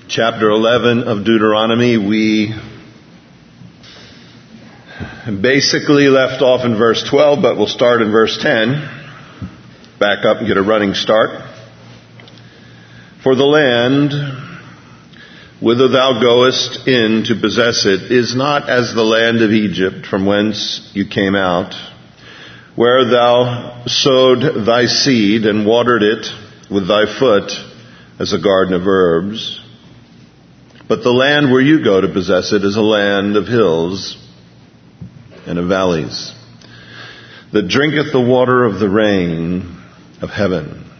chapter 11 of Deuteronomy. We basically left off in verse 12, but we'll start in verse 10. Back up and get a running start. For the land whither thou goest in to possess it is not as the land of Egypt from whence you came out, where thou sowed thy seed and watered it with thy foot as a garden of herbs. But the land where you go to possess it is a land of hills and of valleys, that drinketh the water of the rain of heaven,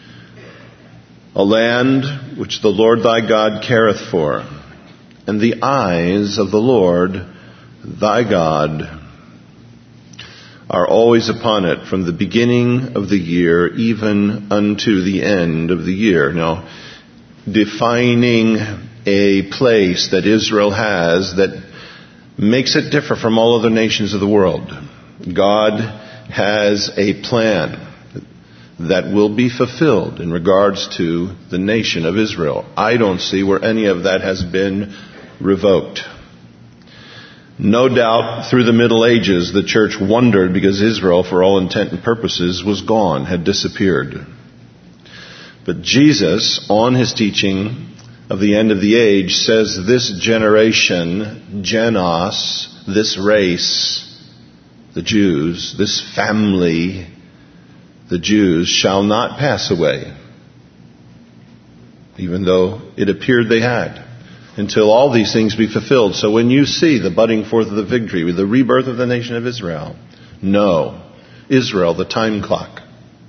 a land which the Lord thy God careth for, and the eyes of the Lord thy God are always upon it from the beginning of the year even unto the end of the year. Now, defining a place that Israel has that makes it differ from all other nations of the world. God has a plan that will be fulfilled in regards to the nation of Israel. I don't see where any of that has been revoked. No doubt through the Middle Ages the church wondered because Israel, for all intent and purposes, was gone, had disappeared. But Jesus, on his teaching of the end of the age, says this generation, genos, this race, the Jews, this family, the Jews, shall not pass away, even though it appeared they had, until all these things be fulfilled. So when you see the budding forth of the fig tree, the rebirth of the nation of Israel, know, Israel, the time clock.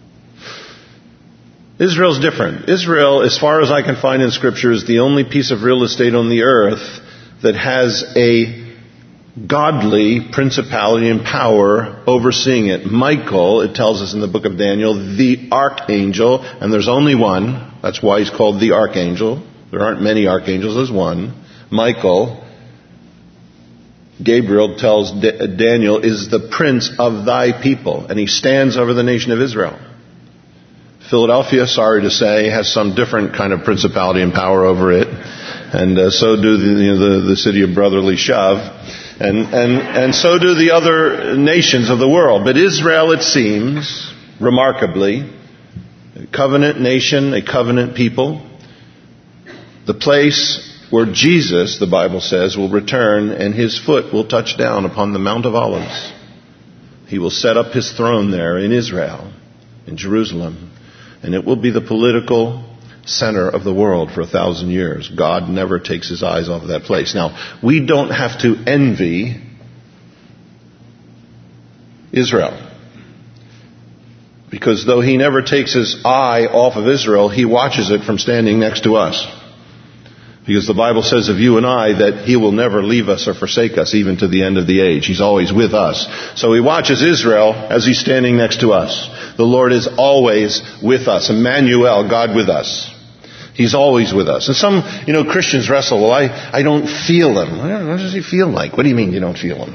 Israel's different. Israel, as far as I can find in Scripture, is the only piece of real estate on the earth that has a godly principality and power overseeing it. Michael, it tells us in the book of Daniel, the archangel, and there's only one. That's why he's called the archangel. There aren't many archangels, there's one. Michael, Gabriel tells Daniel, is the prince of thy people, and he stands over the nation of Israel. Philadelphia, sorry to say, has some different kind of principality and power over it, and so do the city of brotherly shove, and so do the other nations of the world. But Israel, it seems, remarkably, a covenant nation, a covenant people, the place where Jesus, the Bible says, will return and his foot will touch down upon the Mount of Olives. He will set up his throne there in Israel, in Jerusalem. And it will be the political center of the world for 1,000 years. God never takes his eyes off of that place. Now, we don't have to envy Israel, because though he never takes his eye off of Israel, he watches it from standing next to us. Because the Bible says of you and I that he will never leave us or forsake us even to the end of the age. He's always with us. So he watches Israel as he's standing next to us. The Lord is always with us. Emmanuel, God with us. He's always with us. And some, Christians wrestle, well, I don't feel him. What does he feel like? What do you mean you don't feel him?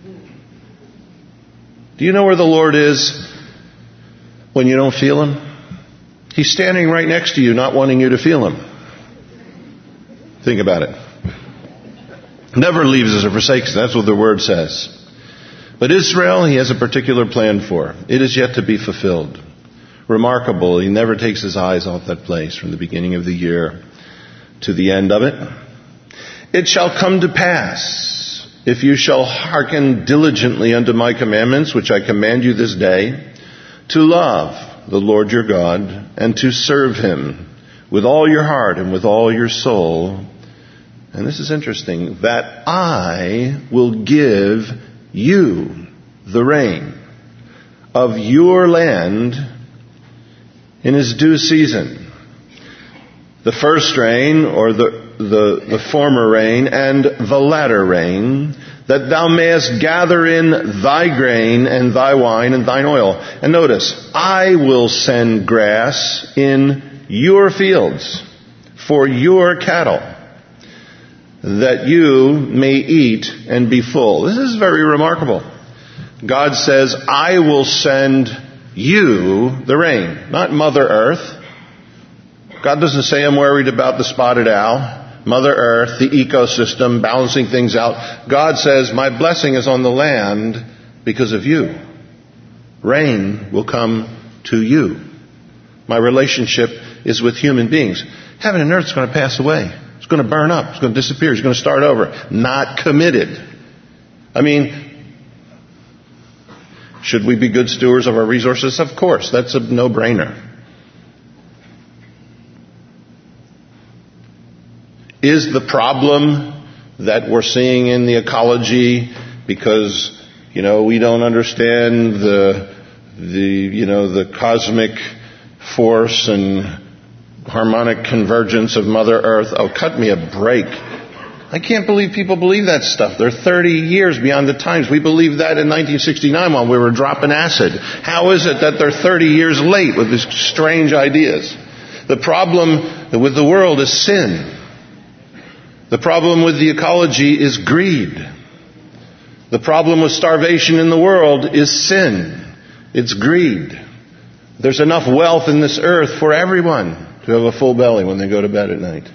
Do you know where the Lord is when you don't feel him? He's standing right next to you, not wanting you to feel him. Think about it. Never leaves us or forsakes us. That's what the word says. But Israel, he has a particular plan for. It is yet to be fulfilled. Remarkable. He never takes his eyes off that place from the beginning of the year to the end of it. It shall come to pass, if you shall hearken diligently unto my commandments, which I command you this day, to love the Lord your God and to serve him with all your heart and with all your soul. And this is interesting, that I will give you the rain of your land in his due season. The first rain, or the former rain, and the latter rain, that thou mayest gather in thy grain and thy wine and thine oil. And notice, I will send grass in your fields for your cattle, that you may eat and be full. This is very remarkable. God says, I will send you the rain, not Mother Earth. God doesn't say, I'm worried about the spotted owl. Mother Earth, the ecosystem, balancing things out. God says, my blessing is on the land because of you. Rain will come to you. My relationship is with human beings. Heaven and earth is going to pass away. It's going to burn up. It's going to disappear. It's going to start over. Not committed. I mean, should we be good stewards of our resources? Of course. That's a no-brainer. Is the problem that we're seeing in the ecology because, we don't understand the cosmic force and harmonic convergence of Mother Earth? Oh, cut me a break. I can't believe people believe that stuff. They're 30 years beyond the times. We believed that in 1969 while we were dropping acid. How is it that they're 30 years late with these strange ideas? The problem with the world is sin. The problem with the ecology is greed. The problem with starvation in the world is sin. It's greed. There's enough wealth in this earth for everyone to have a full belly when they go to bed at night.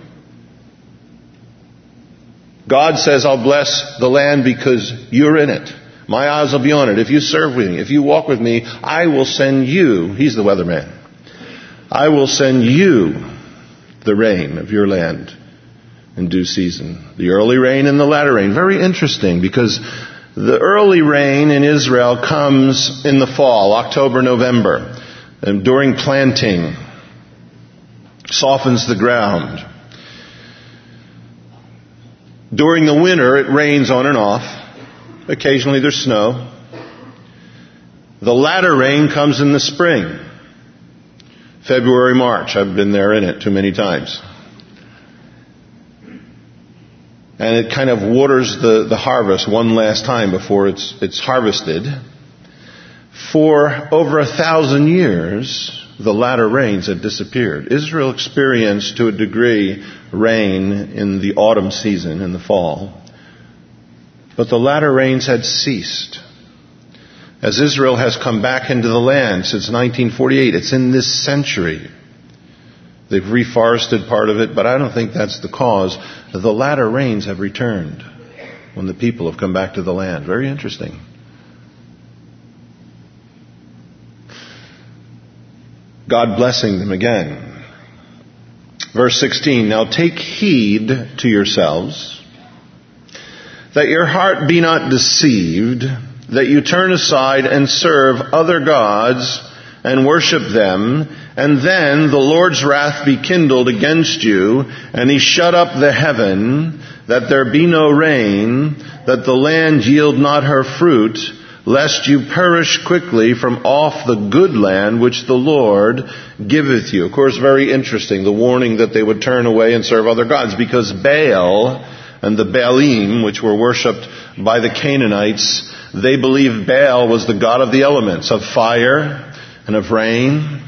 God says, I'll bless the land because you're in it. My eyes will be on it. If you serve with me, if you walk with me, I will send you, he's the weatherman, I will send you the rain of your land in due season. The early rain and the latter rain. Very interesting because the early rain in Israel comes in the fall, October, November, and during planting. Softens the ground. During the winter, it rains on and off. Occasionally there's snow. The latter rain comes in the spring. February, March. I've been there in it too many times. And it kind of waters the harvest one last time before it's harvested. For over 1,000 years, the latter rains had disappeared. Israel experienced, to a degree, rain in the autumn season, in the fall. But the latter rains had ceased. As Israel has come back into the land since 1948, it's in this century. They've reforested part of it, but I don't think that's the cause. The latter rains have returned when the people have come back to the land. Very interesting. God blessing them again. Verse 16, now take heed to yourselves, that your heart be not deceived, that you turn aside and serve other gods and worship them, and then the Lord's wrath be kindled against you, and he shut up the heaven, that there be no rain, that the land yield not her fruit, lest you perish quickly from off the good land which the Lord giveth you. Of course, very interesting, the warning that they would turn away and serve other gods, because Baal and the Baalim, which were worshipped by the Canaanites, they believed Baal was the god of the elements, of fire and of rain.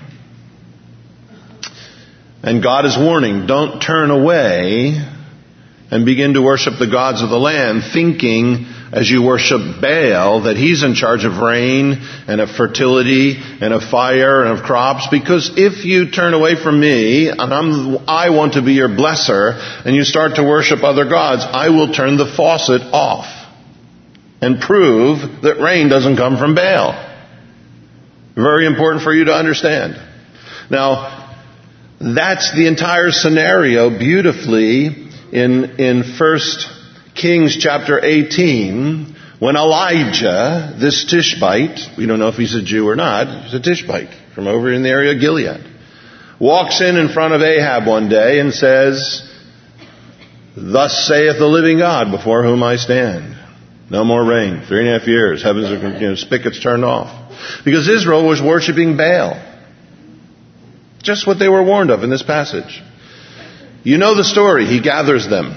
And God is warning, don't turn away and begin to worship the gods of the land, thinking as you worship Baal that he's in charge of rain and of fertility and of fire and of crops. Because if you turn away from me, and I want to be your blesser, and you start to worship other gods, I will turn the faucet off and prove that rain doesn't come from Baal. Very important for you to understand. Now, that's the entire scenario beautifully in 1 Kings chapter 18, when Elijah, this Tishbite, we don't know if he's a Jew or not, he's a Tishbite from over in the area of Gilead, walks in front of Ahab one day and says, thus saith the living God before whom I stand. No more rain. 3.5 years. Heavens are, spigots turned off. Because Israel was worshiping Baal. Just what they were warned of in this passage. You know the story. He gathers them.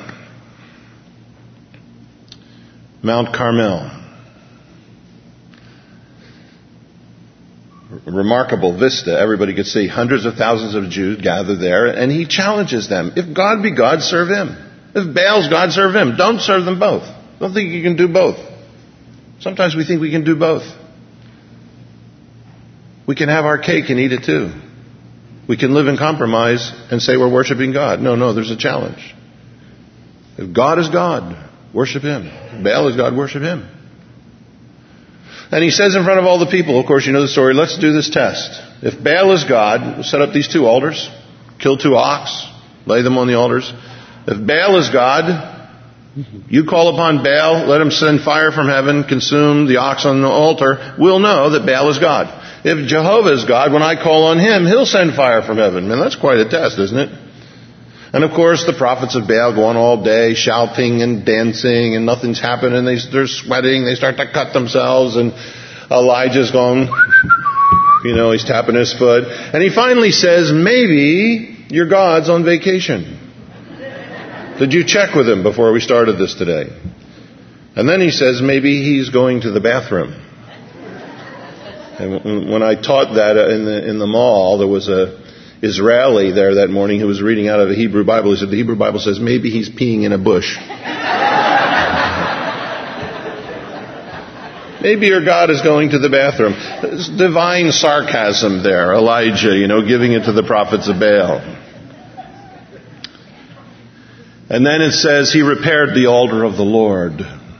Mount Carmel. Remarkable vista. Everybody could see. Hundreds of thousands of Jews gathered there. And he challenges them. If God be God, serve him. If Baal's God, serve him. Don't serve them both. Don't think you can do both. Sometimes we think we can do both. We can have our cake and eat it too. We can live in compromise and say we're worshiping God. No, there's a challenge. If God is God, worship Him. If Baal is God, worship Him. And he says in front of all the people, of course you know the story, let's do this test. If Baal is God, we'll set up these 2 altars, kill 2 ox, lay them on the altars. If Baal is God, you call upon Baal, let him send fire from heaven, consume the ox on the altar. We'll know that Baal is God. If Jehovah is God, when I call on Him, He'll send fire from heaven. Man, that's quite a test, isn't it? And of course, the prophets of Baal go on all day shouting and dancing, and nothing's happening. They're sweating. They start to cut themselves, and Elijah's going, he's tapping his foot. And he finally says, maybe your God's on vacation. Did you check with him before we started this today? And then he says, maybe he's going to the bathroom. And when I taught that in the mall, there was a Israeli there that morning who was reading out of the Hebrew Bible. He said, the Hebrew Bible says, maybe he's peeing in a bush. Maybe your God is going to the bathroom. There's divine sarcasm there. Elijah, giving it to the prophets of Baal. And then it says, he repaired the altar of the Lord.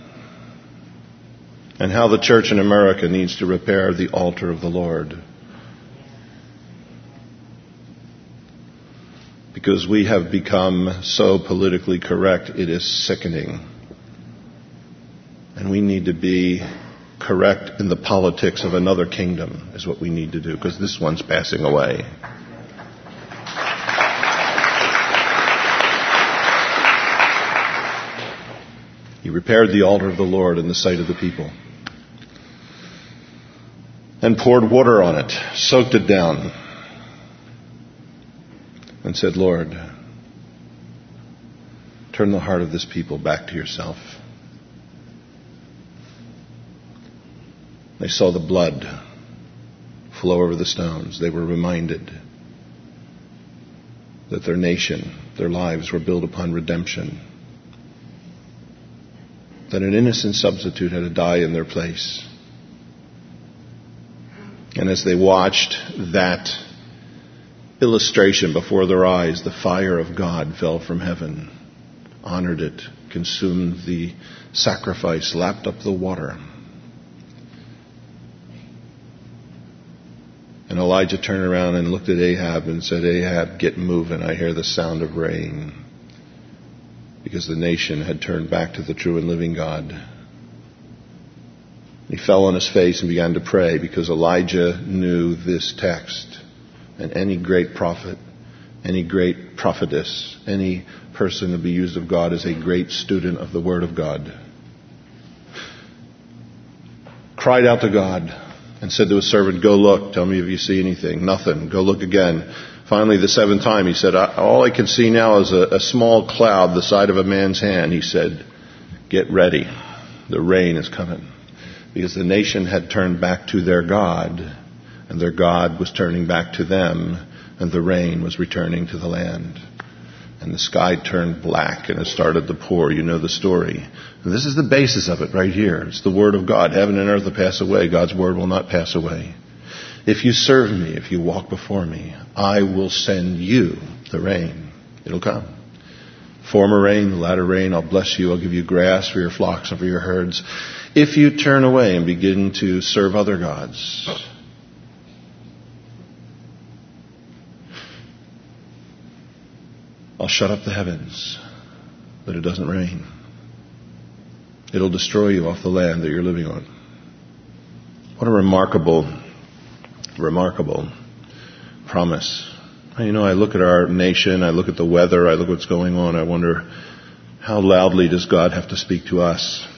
And how the church in America needs to repair the altar of the Lord. Because we have become so politically correct, it is sickening. And we need to be correct in the politics of another kingdom, is what we need to do, because this one's passing away. He repaired the altar of the Lord in the sight of the people. And poured water on it, soaked it down, and said, Lord, turn the heart of this people back to yourself. They saw the blood flow over the stones. They were reminded that their nation, their lives were built upon redemption. That an innocent substitute had to die in their place. And as they watched that illustration before their eyes, the fire of God fell from heaven, honored it, consumed the sacrifice, lapped up the water. And Elijah turned around and looked at Ahab and said, Ahab, get moving. I hear the sound of rain. Because the nation had turned back to the true and living God. He fell on his face and began to pray because Elijah knew this text. And any great prophet, any great prophetess, any person to be used of God is a great student of the Word of God. Cried out to God and said to his servant, go look, tell me if you see anything. Nothing. Go look again. Finally, the 7th time, he said, all I can see now is a small cloud the size of a man's hand. He said, get ready. The rain is coming. Because the nation had turned back to their God, and their God was turning back to them, and the rain was returning to the land. And the sky turned black, and it started to pour. You know the story. And this is the basis of it right here. It's the Word of God. Heaven and earth will pass away. God's Word will not pass away. If you serve me, if you walk before me, I will send you the rain. It'll come. Former rain, the latter rain, I'll bless you. I'll give you grass for your flocks and for your herds. If you turn away and begin to serve other gods, I'll shut up the heavens that it doesn't rain. It'll destroy you off the land that you're living on. What a remarkable promise. You know, I look at our nation, I look at the weather, I look at what's going on, I wonder, how loudly does God have to speak to us?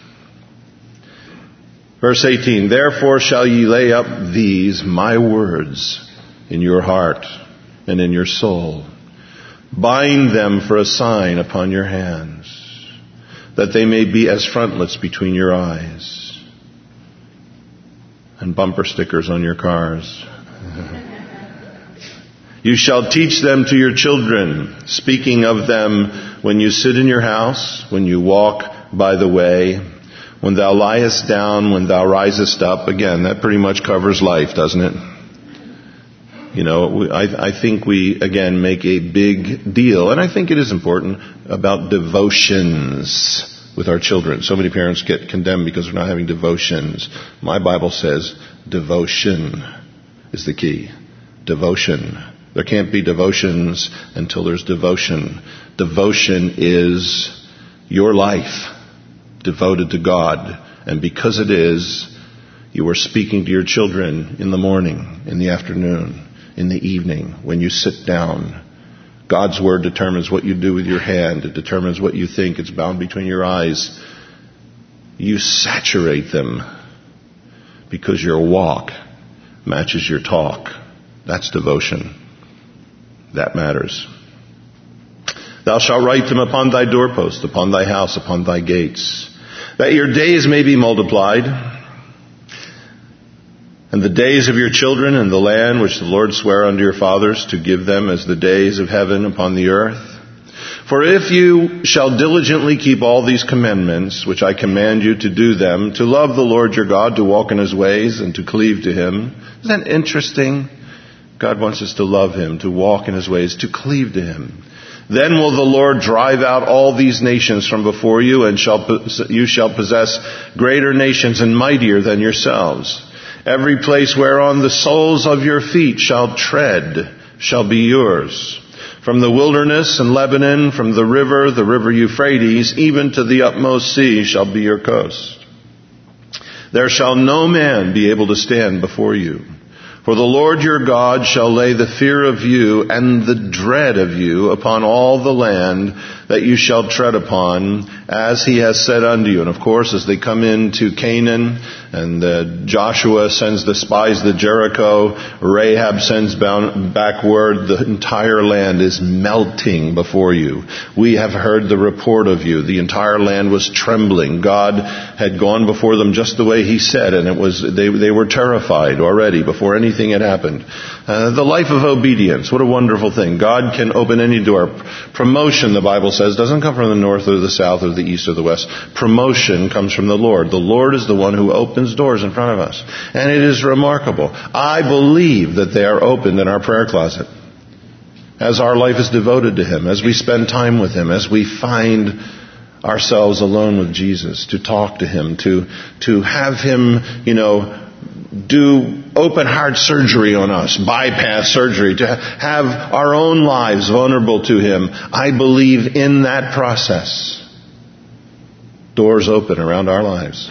Verse 18, therefore shall ye lay up these, my words, in your heart and in your soul. Bind them for a sign upon your hands, that they may be as frontlets between your eyes, and bumper stickers on your cars. You shall teach them to your children, speaking of them when you sit in your house, when you walk by the way, when thou liest down, when thou risest up. Again, that pretty much covers life, doesn't it? I think we, again, make a big deal, and I think it is important, about devotions with our children. So many parents get condemned because we're not having devotions. My Bible says devotion is the key. Devotion. There can't be devotions until there's devotion. Devotion is your life devoted to God. And because it is, you are speaking to your children in the morning, in the afternoon, in the evening, when you sit down. God's Word determines what you do with your hand. It determines what you think. It's bound between your eyes. You saturate them because your walk matches your talk. That's devotion. That matters. Thou shalt write them upon thy doorpost, upon thy house, upon thy gates, that your days may be multiplied, and the days of your children in the land which the Lord sware unto your fathers to give them as the days of heaven upon the earth. For if you shall diligently keep all these commandments, which I command you to do them, to love the Lord your God, to walk in his ways, and to cleave to him. Isn't that interesting? God wants us to love him, to walk in his ways, to cleave to him. Then will the Lord drive out all these nations from before you, and you shall possess greater nations and mightier than yourselves. Every place whereon the soles of your feet shall tread shall be yours. From the wilderness and Lebanon, from the river Euphrates, even to the utmost sea shall be your coast. There shall no man be able to stand before you. For the Lord your God shall lay the fear of you and the dread of you upon all the land that you shall tread upon, as he has said unto you. And of course, as they come into Canaan, and Joshua sends the spies to Jericho, Rahab sends back word, the entire land is melting before you. We have heard the report of you. The entire land was trembling. God had gone before them just the way he said, and they were terrified already before anything had happened. The life of obedience, what a wonderful thing. God can open any door. Promotion, the Bible says, doesn't come from the north or the south or the east or the west. Promotion comes from the Lord. The Lord is the one who opens doors in front of us. And it is remarkable. I believe that they are opened in our prayer closet. As our life is devoted to him, as we spend time with him, as we find ourselves alone with Jesus, to talk to him, to have him, do open heart surgery on us, bypass surgery, to have our own lives vulnerable to him. I believe in that process, doors open around our lives.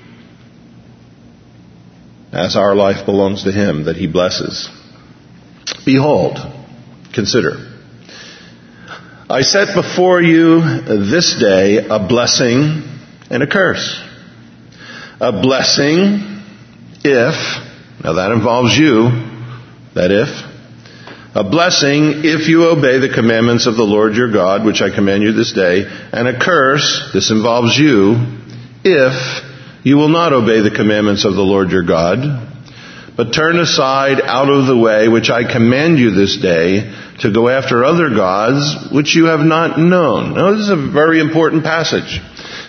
As our life belongs to him that he blesses. Behold, consider, I set before you this day a blessing and a curse. A blessing now that involves you, that if. A blessing if you obey the commandments of the Lord your God, which I command you this day. And a curse, this involves you, if you will not obey the commandments of the Lord your God, but turn aside out of the way which I command you this day to go after other gods which you have not known. Now this is a very important passage.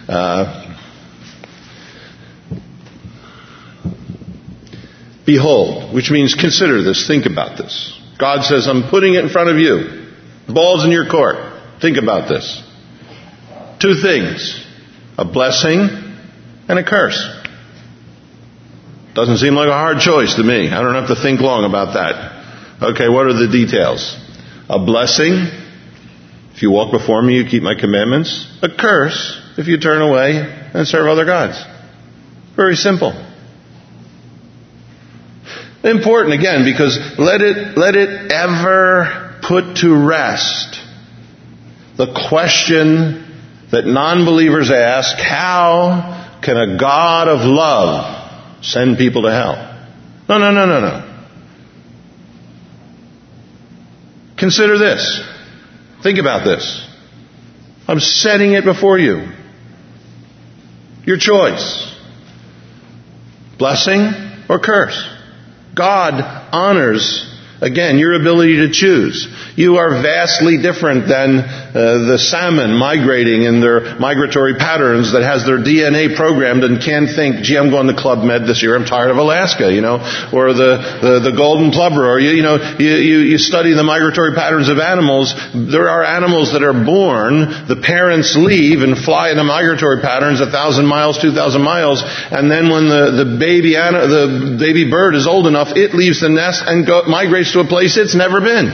Behold, which means consider this, think about this. God says, I'm putting it in front of you. The ball's in your court. Think about this. Two things. A blessing and a curse. Doesn't seem like a hard choice to me. I don't have to think long about that. Okay, what are the details? A blessing, if you walk before me, you keep my commandments. A curse, if you turn away and serve other gods. Very simple. Important again, because let it ever put to rest the question that non-believers ask, how can a God of love send people to hell? No. Consider this. Think about this. I'm setting it before you. Your choice. Blessing or curse. God honors Again, your ability to choose. You are vastly different than the salmon migrating in their migratory patterns that has their DNA programmed and can think, gee, I'm going to Club Med this year, I'm tired of Alaska, or the golden plover, or you study the migratory patterns of animals. There are animals that are born, the parents leave and fly in the migratory patterns 1,000 miles, 2,000 miles, and then when the baby bird is old enough, it leaves the nest and migrates to a place it's never been.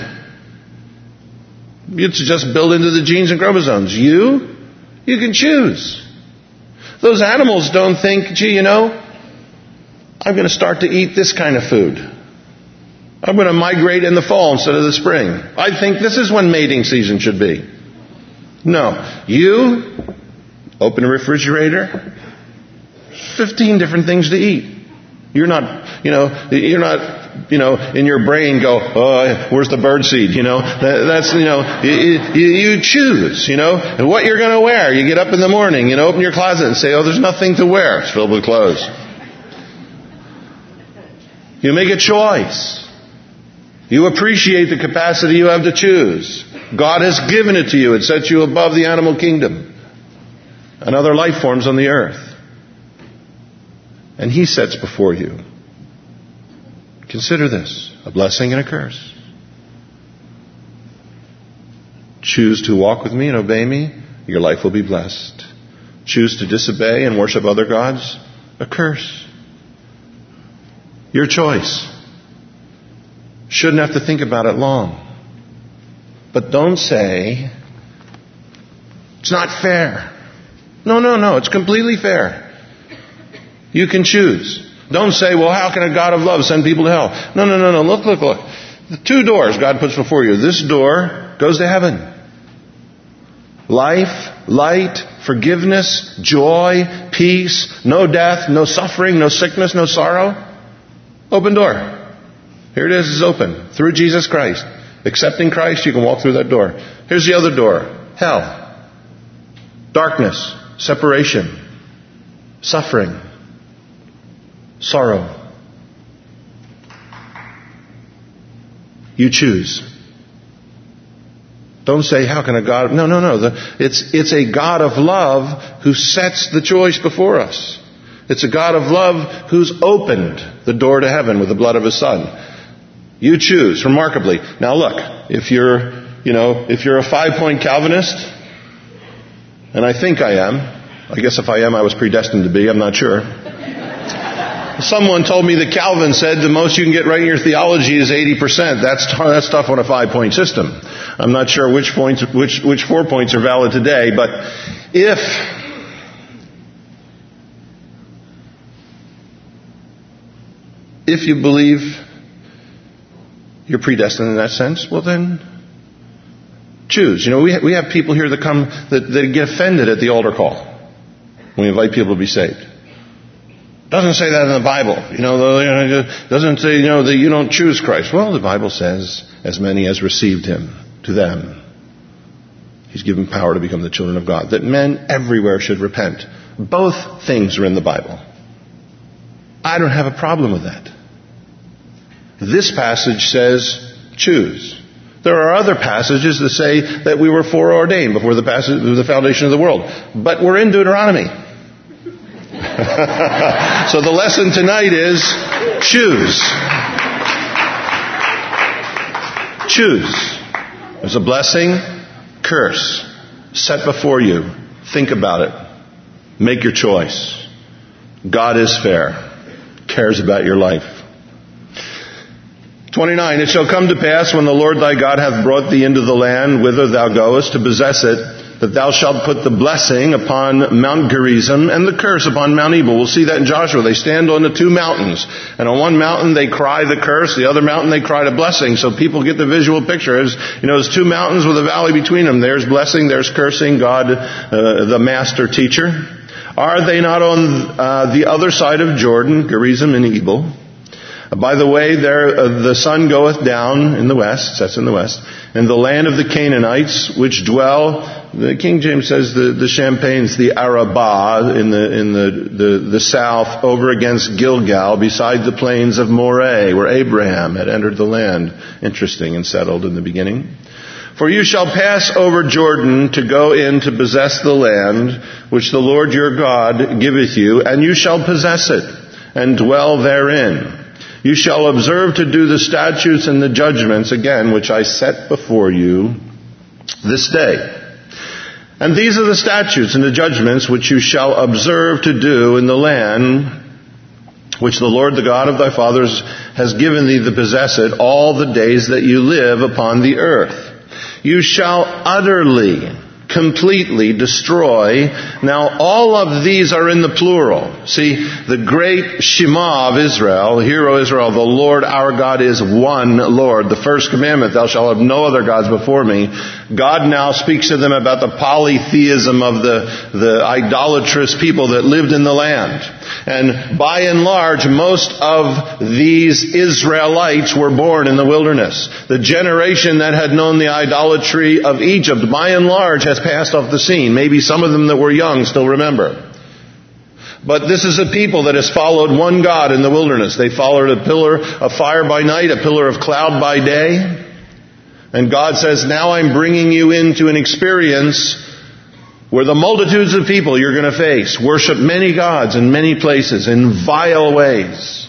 It's just built into the genes and chromosomes. You can choose. Those animals don't think, gee, I'm going to start to eat this kind of food. I'm going to migrate in the fall instead of the spring. I think this is when mating season should be. No. You open a refrigerator, 15 different things to eat. You're not in your brain go, oh, where's the bird seed? That's, you choose, and what you're going to wear. You get up in the morning, open your closet and say, oh, there's nothing to wear. It's filled with clothes. You make a choice. You appreciate the capacity you have to choose. God has given it to you. It sets you above the animal kingdom and other life forms on the earth. And He sets before you. Consider this, a blessing and a curse. Choose to walk with me and obey me, your life will be blessed. Choose to disobey and worship other gods, a curse. Your choice. Shouldn't have to think about it long. But don't say, it's not fair. No, it's completely fair. You can choose. Don't say, well, how can a God of love send people to hell? No. Look. The 2 doors God puts before you. This door goes to heaven. Life, light, forgiveness, joy, peace, no death, no suffering, no sickness, no sorrow. Open door. Here it is, it's open. Through Jesus Christ. Accepting Christ, you can walk through that door. Here's the other door. Hell. Darkness. Separation. Suffering. Sorrow. You choose. Don't say, how can a God... No. It's a God of love who sets the choice before us. It's a God of love who's opened the door to heaven with the blood of His Son. You choose, remarkably. Now look, if you're a 5-point Calvinist, and I think I am, I guess if I am, I was predestined to be, I'm not sure. Someone told me that Calvin said the most you can get right in your theology is 80%. That's tough on a 5-point system. I'm not sure which 4 points are valid today, but if you believe you're predestined in that sense, well then choose. We have people here that come that get offended at the altar call when we invite people to be saved. Doesn't say that in the Bible. It doesn't say, that you don't choose Christ. Well, the Bible says, as many as received Him, to them He's given power to become the children of God. That men everywhere should repent. Both things are in the Bible. I don't have a problem with that. This passage says, choose. There are other passages that say that we were foreordained before the foundation of the world. But we're in Deuteronomy. So the lesson tonight is choose. Choose. There's a blessing, curse, set before you. Think about it. Make your choice. God is fair. Cares about your life. 29. It shall come to pass when the Lord thy God hath brought thee into the land whither thou goest to possess it, that thou shalt put the blessing upon Mount Gerizim and the curse upon Mount Ebal. We'll see that in Joshua. They stand on the 2 mountains. And on one mountain they cry the curse, the other mountain they cry the blessing. So people get the visual picture. There's 2 mountains with a valley between them. There's blessing, there's cursing. God, the master teacher. Are they not on the other side of Jordan, Gerizim and Ebal? By the way, there the sun goeth down in the west, sets in the west, and the land of the Canaanites, which dwell, the King James says the Champagnes, the Arabah in the south, over against Gilgal, beside the plains of Moreh, where Abraham had entered the land. Interesting, and settled in the beginning. For you shall pass over Jordan to go in to possess the land which the Lord your God giveth you, and you shall possess it, and dwell therein. You shall observe to do the statutes and the judgments, again, which I set before you this day. And these are the statutes and the judgments which you shall observe to do in the land which the Lord, the God of thy fathers, has given thee to possess it all the days that you live upon the earth. You shall utterly, completely destroy. Now, all of these are in the plural. See, the great Shema of Israel, hear, O Israel, the Lord our God is one Lord. The first commandment, thou shalt have no other gods before me. God now speaks to them about the polytheism of the idolatrous people that lived in the land. And by and large, most of these Israelites were born in the wilderness. The generation that had known the idolatry of Egypt, by and large, has passed off the scene. Maybe some of them that were young still remember. But this is a people that has followed one God in the wilderness. They followed a pillar of fire by night, a pillar of cloud by day. And God says, now I'm bringing you into an experience where the multitudes of people you're going to face worship many gods in many places in vile ways.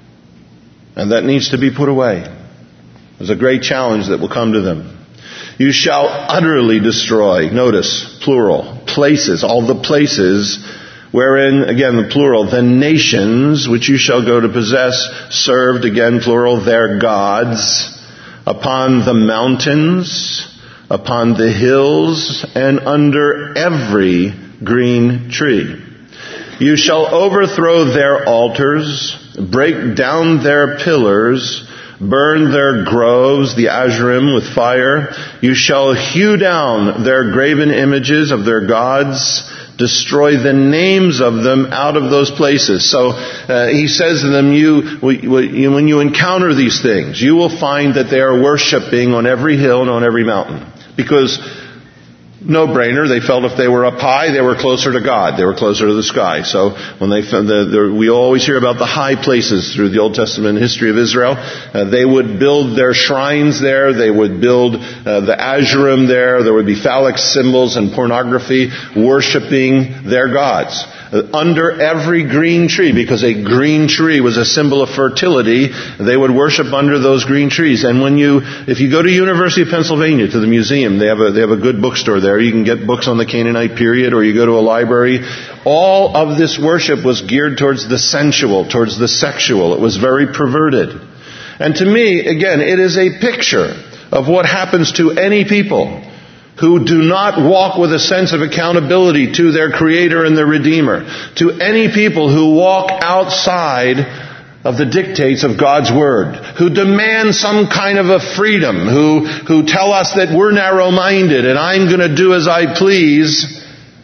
And that needs to be put away. There's a great challenge that will come to them. You shall utterly destroy, notice, plural, places, all the places wherein, again, the plural, the nations which you shall go to possess, served, again, plural, their gods, upon the mountains, upon the hills, and under every green tree. You shall overthrow their altars, break down their pillars, burn their groves, the Asherim, with fire. You shall hew down their graven images of their gods, destroy the names of them out of those places. So he says to them, when you encounter these things, you will find that they are worshiping on every hill and on every mountain. Because, no-brainer, they felt if they were up high, they were closer to God. They were closer to the sky. So when we always hear about the high places through the Old Testament history of Israel. They would build their shrines there. They would build the Asherim there. There would be phallic symbols and pornography worshiping their gods. Under every green tree, because a green tree was a symbol of fertility, they would worship under those green trees. And if you go to University of Pennsylvania, to the museum, they have a good bookstore there. You can get books on the Canaanite period, or you go to a library. All of this worship was geared towards the sensual, towards the sexual. It was very perverted. And to me, again, it is a picture of what happens to any people who do not walk with a sense of accountability to their Creator and their Redeemer. To any people who walk outside of the dictates of God's Word, who demand some kind of a freedom, who tell us that we're narrow-minded and I'm going to do as I please,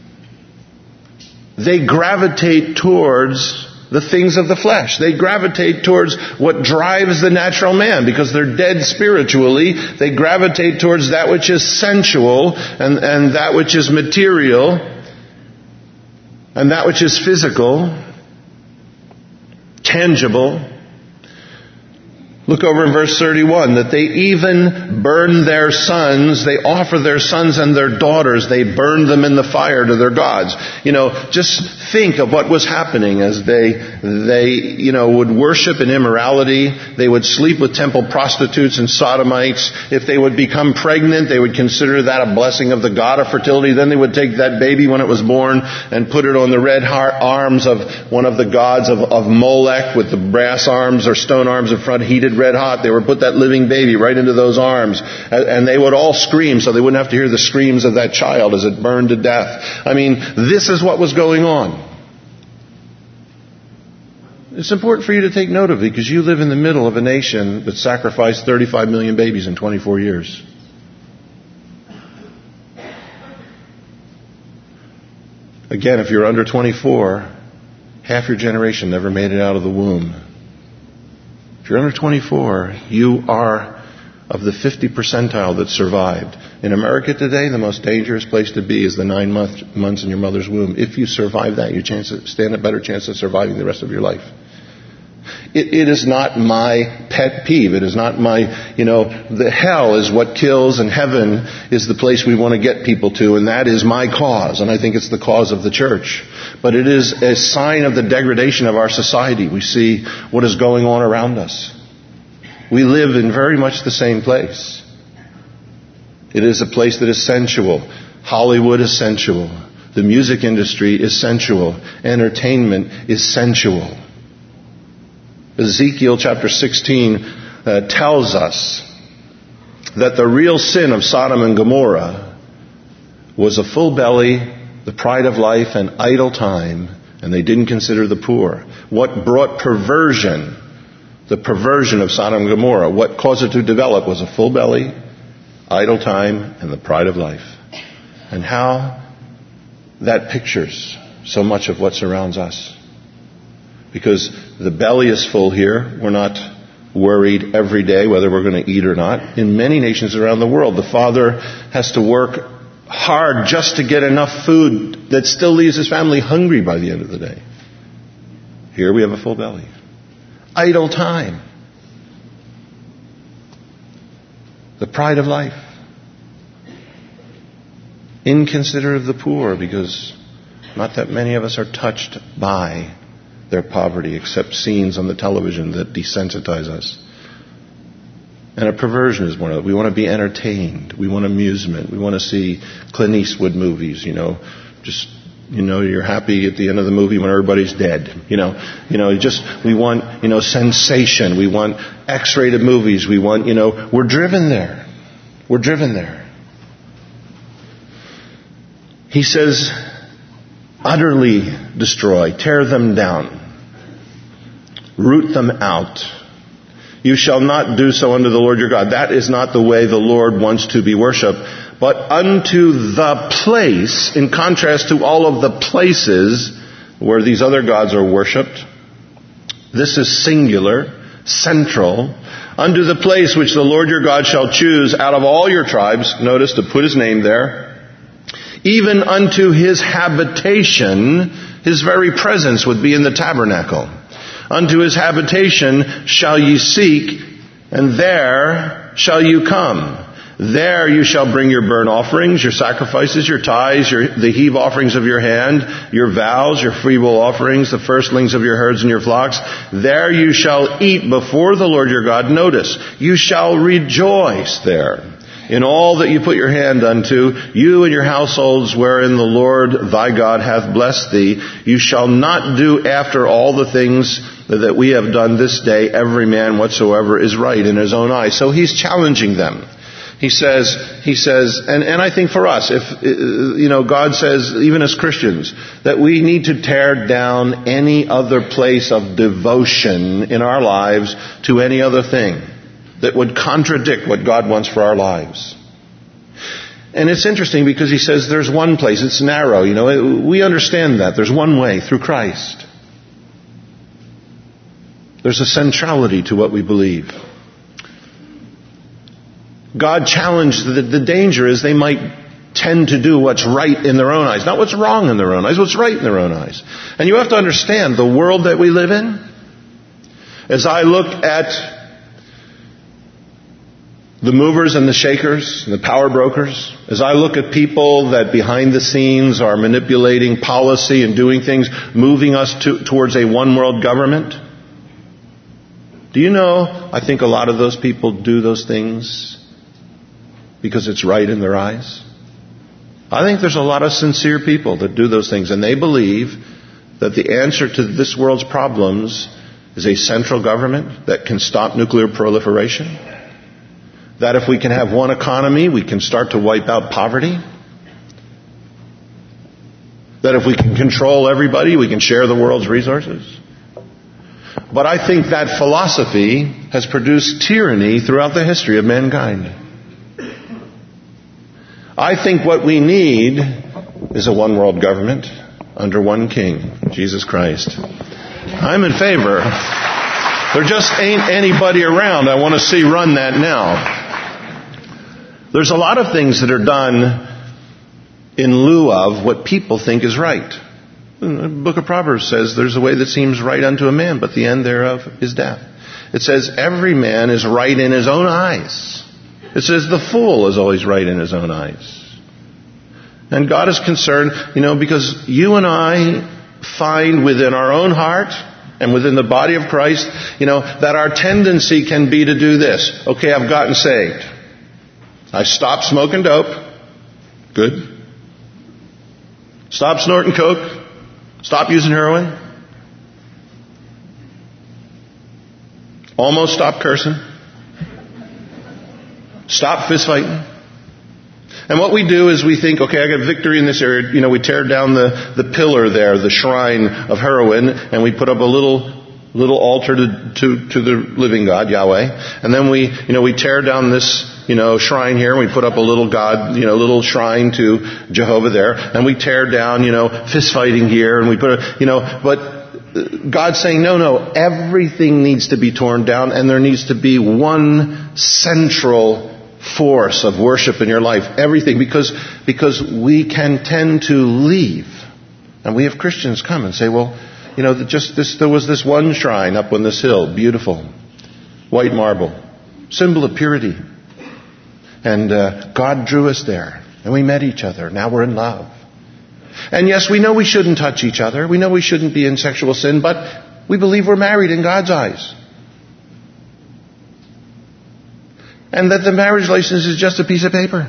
they gravitate towards the things of the flesh. They gravitate towards what drives the natural man because they're dead spiritually. They gravitate towards that which is sensual and that which is material and that which is physical, tangible. Look over in verse 31, that they even burn their sons, they offer their sons and their daughters, they burn them in the fire to their gods. Just think of what was happening as they would worship in immorality. They would sleep with temple prostitutes and sodomites. If they would become pregnant, they would consider that a blessing of the god of fertility. Then they would take that baby when it was born and put it on the red arms of one of the gods of Molech with the brass arms or stone arms in front, heated red hot. They would put that living baby right into those arms, and they would all scream so they wouldn't have to hear the screams of that child as it burned to death. I mean, this is what was going on. It's important for you to take note of it because you live in the middle of a nation that sacrificed 35 million babies in 24 years. Again, if you're under 24, half your generation never made it out of the womb. If you're under 24, you are of the 50 percentile that survived. In America today, the most dangerous place to be is the 9 months in your mother's womb. If you survive that, you stand a better chance of surviving the rest of your life. It is not my pet peeve. It is not my, the hell is what kills, and heaven is the place we want to get people to, and that is my cause, and I think it's the cause of the church. But it is a sign of the degradation of our society. We see what is going on around us. We live in very much the same place. It is a place that is sensual. Hollywood is sensual. The music industry is sensual. Entertainment is sensual. Ezekiel chapter 16 tells us that the real sin of Sodom and Gomorrah was a full belly, the pride of life, and idle time, and they didn't consider the poor. What brought perversion, the perversion of Sodom and Gomorrah, what caused it to develop was a full belly, idle time, and the pride of life. And how that pictures so much of what surrounds us. Because the belly is full here. We're not worried every day whether we're going to eat or not. In many nations around the world, the father has to work hard just to get enough food that still leaves his family hungry by the end of the day. Here we have a full belly. Idle time. The pride of life. Inconsiderate of the poor, because not that many of us are touched by their poverty, except scenes on the television that desensitize us. And a perversion is one of it. We want to be entertained. We want amusement. We want to see Clint Eastwood movies, you're happy at the end of the movie when everybody's dead. We want, sensation. We want X-rated movies. We want, we're driven there. We're driven there. He says, utterly destroy, tear them down, root them out. You shall not do so unto the Lord your God. That is not the way the Lord wants to be worshipped. But unto the place, in contrast to all of the places where these other gods are worshipped, this is singular, central, unto the place which the Lord your God shall choose out of all your tribes, notice to put his name there, even unto his habitation, his very presence would be in the tabernacle. Unto his habitation shall ye seek, and there shall you come. There you shall bring your burnt offerings, your sacrifices, your tithes, the heave offerings of your hand, your vows, your freewill offerings, the firstlings of your herds and your flocks. There you shall eat before the Lord your God. Notice, you shall rejoice there in all that you put your hand unto, you and your households wherein the Lord thy God hath blessed thee. You shall not do after all the things that we have done this day. Every man whatsoever is right in his own eyes. So he's challenging them. He says, and I think for us, if, God says, even as Christians, that we need to tear down any other place of devotion in our lives to any other thing that would contradict what God wants for our lives. And it's interesting because he says there's one place, it's narrow, we understand that. There's one way, through Christ. There's a centrality to what we believe. God challenged, the danger is they might tend to do what's right in their own eyes. Not what's wrong in their own eyes, what's right in their own eyes. And you have to understand the world that we live in. As I look at the movers and the shakers, and the power brokers, as I look at people that behind the scenes are manipulating policy and doing things, moving us towards a one world government, do you know, I think a lot of those people do those things because it's right in their eyes. I think there's a lot of sincere people that do those things, and they believe that the answer to this world's problems is a central government that can stop nuclear proliferation. That if we can have one economy, we can start to wipe out poverty. That if we can control everybody, we can share the world's resources. But I think that philosophy has produced tyranny throughout the history of mankind. I think what we need is a one world government under one king, Jesus Christ. I'm in favor There just ain't anybody around I want to see run that now. There's a lot of things that are done in lieu of what people think is right. The book of Proverbs says there's a way that seems right unto a man, but the end thereof is death. It says every man is right in his own eyes. It says the fool is always right in his own eyes. And God is concerned, because you and I find within our own heart and within the body of Christ, that our tendency can be to do this. Okay, I've gotten saved. I stopped smoking dope. Good. Stop snorting coke. Stop using heroin. Almost stop cursing. Stop fist fighting. And what we do is we think, okay, I got victory in this area. We tear down the pillar there, the shrine of heroin, and we put up a little altar to the living God, Yahweh. And then we tear down this, shrine here, and we put up a little God, little shrine to Jehovah there. And we tear down, fist fighting here, and we put but God's saying, no, everything needs to be torn down, and there needs to be one central force of worship in your life. Everything, because we can tend to leave. And we have Christians come and say, well, there was this one shrine up on this hill, beautiful, white marble, symbol of purity. And God drew us there, and we met each other. Now we're in love. And yes, we know we shouldn't touch each other. We know we shouldn't be in sexual sin, but we believe we're married in God's eyes. And that the marriage license is just a piece of paper.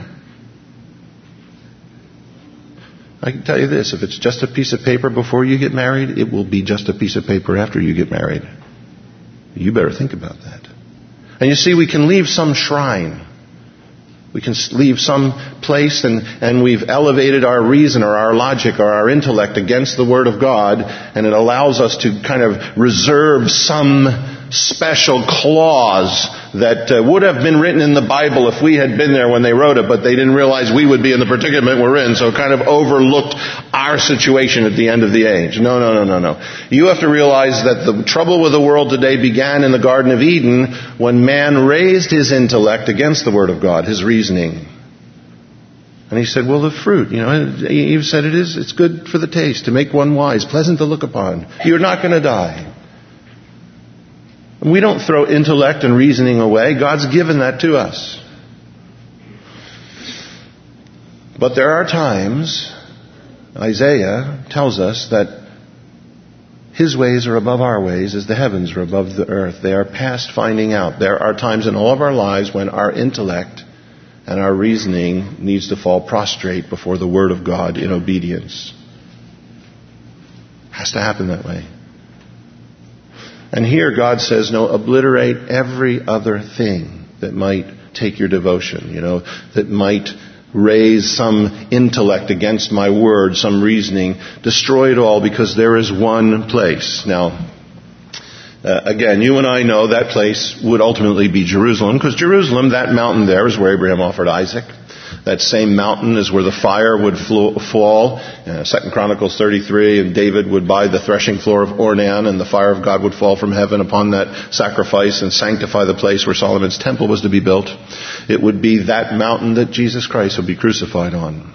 I can tell you this, if it's just a piece of paper before you get married, it will be just a piece of paper after you get married. You better think about that. And you see, we can leave some shrine. We can leave some place and we've elevated our reason or our logic or our intellect against the Word of God, and it allows us to kind of reserve some special clause that would have been written in the Bible if we had been there when they wrote it, but they didn't realize we would be in the predicament we're in, so kind of overlooked our situation at the end of the age. No. You have to realize that the trouble with the world today began in the Garden of Eden when man raised his intellect against the Word of God, his reasoning. And he said, well, the fruit, Eve said it's good for the taste, to make one wise, pleasant to look upon. You're not going to die. We don't throw intellect and reasoning away. God's given that to us. But there are times, Isaiah tells us that His ways are above our ways as the heavens are above the earth. They are past finding out. There are times in all of our lives when our intellect and our reasoning needs to fall prostrate before the Word of God in obedience. It has to happen that way. And here God says, no, obliterate every other thing that might take your devotion, that might raise some intellect against my word, some reasoning. Destroy it all, because there is one place. Now, again, you and I know that place would ultimately be Jerusalem, because Jerusalem, that mountain there, is where Abraham offered Isaac. That same mountain is where the fire would fall. 2 Chronicles 33, and David would buy the threshing floor of Ornan, and the fire of God would fall from heaven upon that sacrifice and sanctify the place where Solomon's temple was to be built. It would be that mountain that Jesus Christ would be crucified on.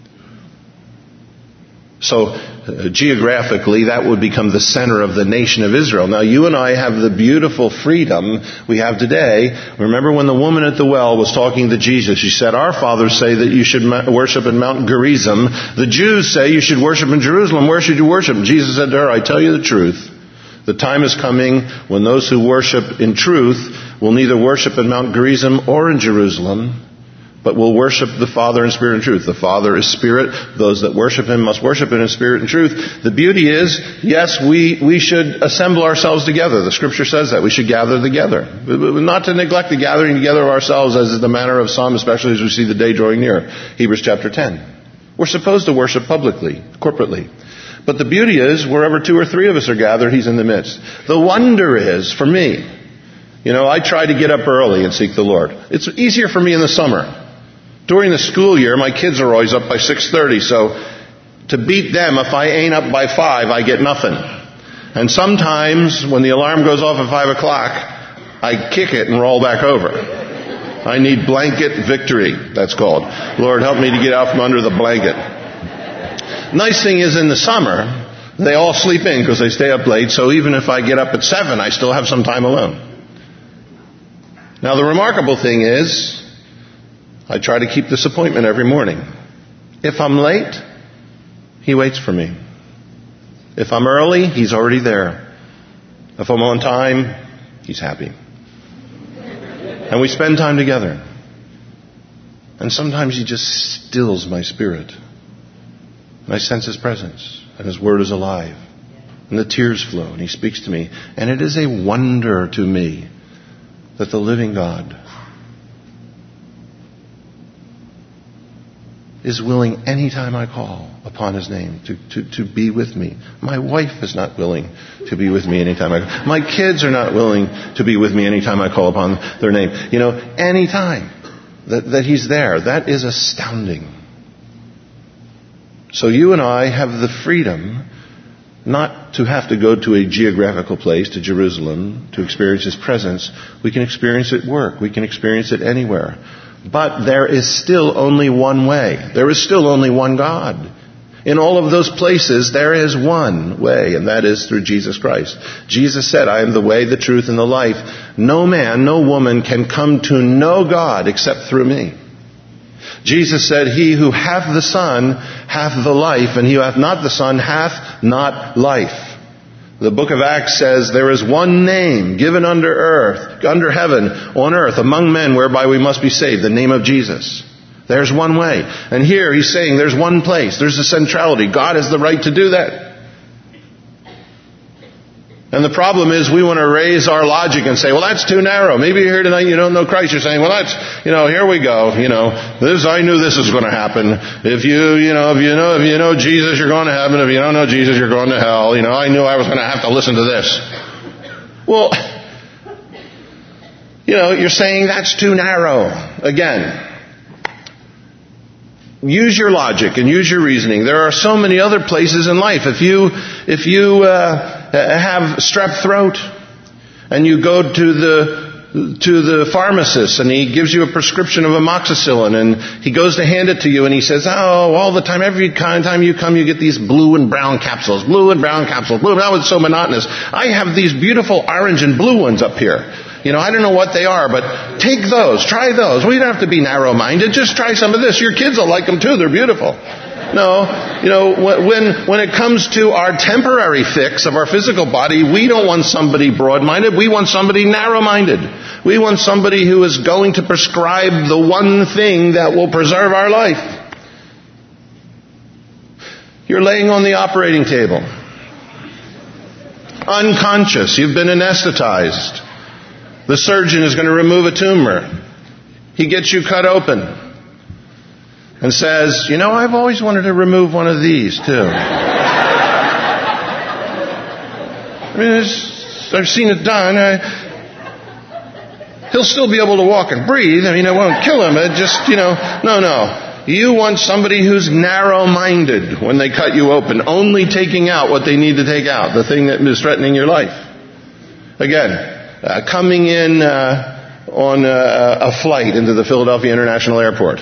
So, geographically, that would become the center of the nation of Israel. Now, you and I have the beautiful freedom we have today. Remember when the woman at the well was talking to Jesus, she said, our fathers say that you should worship in Mount Gerizim. The Jews say you should worship in Jerusalem. Where should you worship? Jesus said to her, I tell you the truth. The time is coming when those who worship in truth will neither worship in Mount Gerizim or in Jerusalem, but will worship the Father in spirit and truth. The Father is spirit. Those that worship Him must worship Him in spirit and truth. The beauty is, yes, we should assemble ourselves together. The Scripture says that. We should gather together. Not to neglect the gathering together of ourselves, as is the manner of some, especially as we see the day drawing near. Hebrews chapter 10. We're supposed to worship publicly, corporately. But the beauty is, wherever 2 or 3 of us are gathered, He's in the midst. The wonder is, for me, I try to get up early and seek the Lord. It's easier for me in the summer. During the school year, my kids are always up by 6:30, so to beat them, if I ain't up by 5, I get nothing. And sometimes when the alarm goes off at 5 o'clock, I kick it and roll back over. I need blanket victory, that's called. Lord, help me to get out from under the blanket. Nice thing is in the summer, they all sleep in because they stay up late, so even if I get up at 7, I still have some time alone. Now the remarkable thing is, I try to keep this appointment every morning. If I'm late, he waits for me. If I'm early, he's already there. If I'm on time, he's happy. And we spend time together. And sometimes he just stills my spirit. And I sense his presence. And his word is alive. And the tears flow. And he speaks to me. And it is a wonder to me that the living God is willing anytime I call upon his name to be with me. My wife is not willing to be with me anytime I call. My kids are not willing to be with me anytime I call upon their name. Anytime that he's there. That is astounding. So you and I have the freedom not to have to go to a geographical place, to Jerusalem, to experience his presence. We can experience it at work. We can experience it anywhere. But there is still only one way. There is still only one God. In all of those places, there is one way, and that is through Jesus Christ. Jesus said, I am the way, the truth, and the life. No man, no woman can come to know God except through me. Jesus said, he who hath the Son hath the life, and he who hath not the Son hath not life. The book of Acts says, there is one name given under heaven, on earth, among men, whereby we must be saved, the name of Jesus. There's one way. And here he's saying there's one place. There's a centrality. God has the right to do that. And the problem is we want to raise our logic and say, well, that's too narrow. Maybe you're here tonight, you don't know Christ. You're saying, well, that's, here we go. I knew this was going to happen. If you know Jesus, you're going to heaven. If you don't know Jesus, you're going to hell. I knew I was going to have to listen to this. Well, you're saying that's too narrow. Again, use your logic and use your reasoning. There are so many other places in life. If you have strep throat and you go to the pharmacist and he gives you a prescription of amoxicillin and he goes to hand it to you and he says, all the time, every time you come, you get these blue and brown capsules. That was so monotonous. I have these beautiful orange and blue ones up here. I don't know what they are, but take those, try those. We don't have to be narrow-minded. Just try some of this. Your kids will like them too. They're beautiful. No, when it comes to our temporary fix of our physical body, we don't want somebody broad-minded. We want somebody narrow-minded. We want somebody who is going to prescribe the one thing that will preserve our life. You're laying on the operating table. Unconscious. You've been anesthetized. The surgeon is going to remove a tumor. He gets you cut open and says, I've always wanted to remove one of these too. I've seen it done. He'll still be able to walk and breathe. It won't kill him. It just, no. You want somebody who's narrow-minded when they cut you open, only taking out what they need to take out, the thing that is threatening your life. Again, coming in on a flight into the Philadelphia International Airport.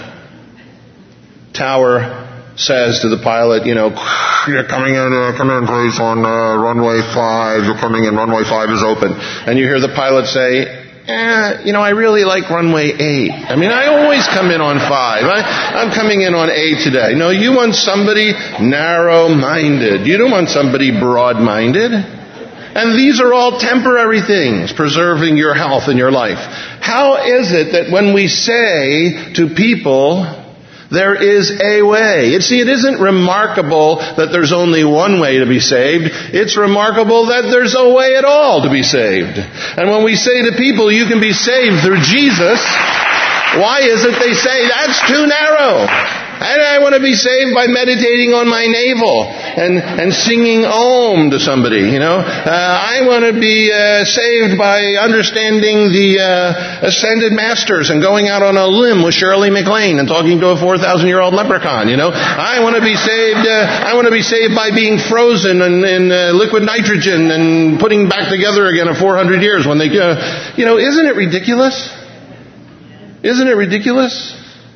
Tower says to the pilot, you're coming in please on runway 5. You're coming in, runway 5 is open. And you hear the pilot say, I really like runway 8. I always come in on 5. I'm coming in on 8 today. No, you want somebody narrow-minded. You don't want somebody broad-minded. And these are all temporary things, preserving your health and your life. How is it that when we say to people, there is a way? It isn't remarkable that there's only one way to be saved. It's remarkable that there's a way at all to be saved. And when we say to people, you can be saved through Jesus, why is it they say, that's too narrow? And I want to be saved by meditating on my navel and singing Om to somebody, I want to be saved by understanding the ascended masters and going out on a limb with Shirley MacLaine and talking to a 4,000-year-old leprechaun, I want to be saved. I want to be saved by being frozen in liquid nitrogen and putting back together again in 400 years when they, isn't it ridiculous? Isn't it ridiculous?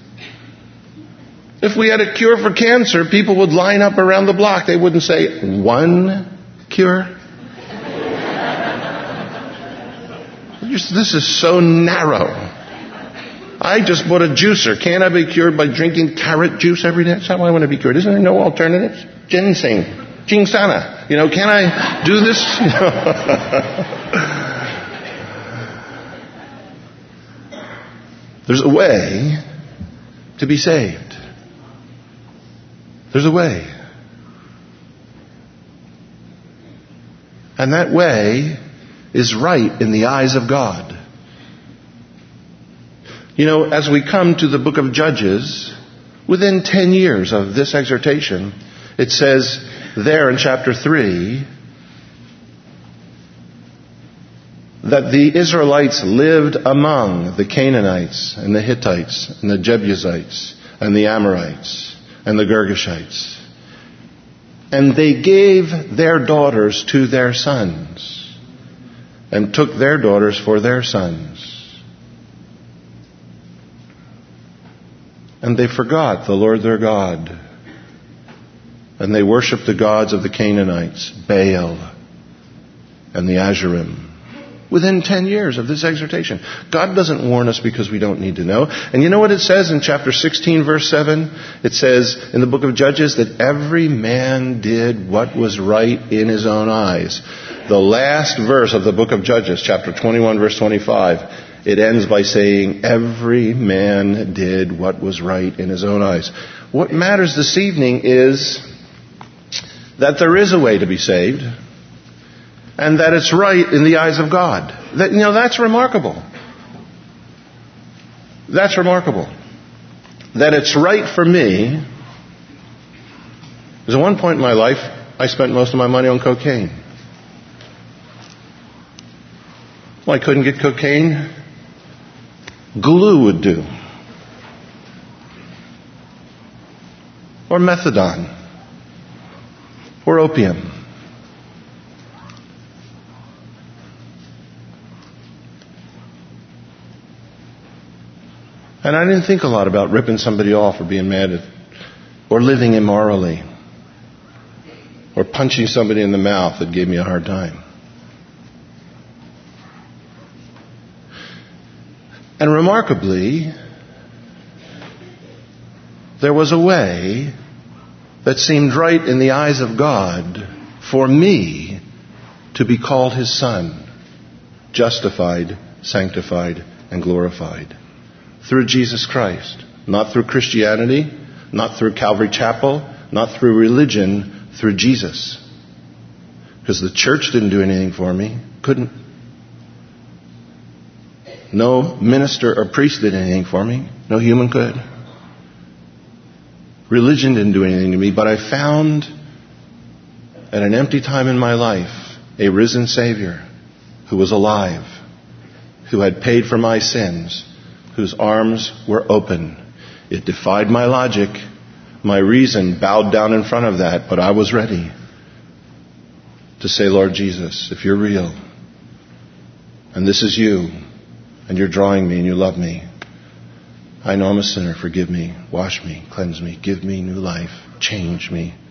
If we had a cure for cancer, people would line up around the block. They wouldn't say, one cure? This is so narrow. I just bought a juicer. Can't I be cured by drinking carrot juice every day? That's how I want to be cured. Isn't there no alternatives? Ginseng. Ginsana. Can I do this? There's a way to be saved. There's a way. And that way is right in the eyes of God. As we come to the book of Judges, within 10 years of this exhortation, it says there in chapter 3 that the Israelites lived among the Canaanites and the Hittites and the Jebusites and the Amorites and the Girgashites. And they gave their daughters to their sons and took their daughters for their sons. And they forgot the Lord their God. And they worshiped the gods of the Canaanites, Baal and the Asherim. Within 10 years of this exhortation. God doesn't warn us because we don't need to know. And you know what it says in chapter 16, verse 7? It says in the book of Judges that every man did what was right in his own eyes. The last verse of the book of Judges, chapter 21, verse 25, it ends by saying, every man did what was right in his own eyes. What matters this evening is that there is a way to be saved. And that it's right in the eyes of God. That's remarkable. That's remarkable. That it's right for me. Because at one point in my life, I spent most of my money on cocaine. Well, I couldn't get cocaine. Glue would do. Or methadone. Or opium. And I didn't think a lot about ripping somebody off or being mad at, or living immorally, or punching somebody in the mouth that gave me a hard time. And remarkably, there was a way that seemed right in the eyes of God for me to be called His son, justified, sanctified, and glorified. Through Jesus Christ. Not through Christianity, not through Calvary Chapel, not through religion, through Jesus. Because the church didn't do anything for me. Couldn't. No minister or priest did anything for me. No human could. Religion didn't do anything to me, but I found at an empty time in my life a risen Savior who was alive, who had paid for my sins, whose arms were open. It defied my logic. My reason bowed down in front of that, but I was ready to say, Lord Jesus, if you're real, and this is you, and you're drawing me and you love me, I know I'm a sinner. Forgive me, wash me, cleanse me, give me new life, change me.